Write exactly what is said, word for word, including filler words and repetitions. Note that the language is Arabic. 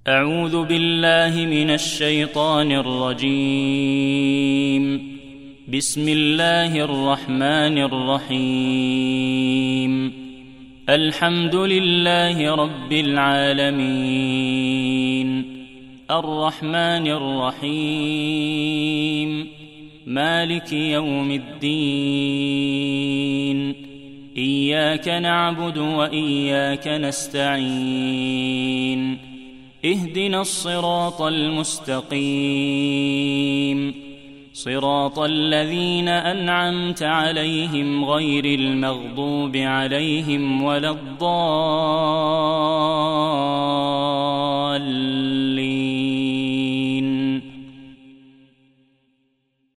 أعوذ بالله من الشيطان الرجيم. بسم الله الرحمن الرحيم. الحمد لله رب العالمين، الرحمن الرحيم، مالك يوم الدين. إياك نعبد وإياك نستعين. اهدنا الصراط المستقيم، صراط الذين أنعمت عليهم غير المغضوب عليهم ولا الضالين.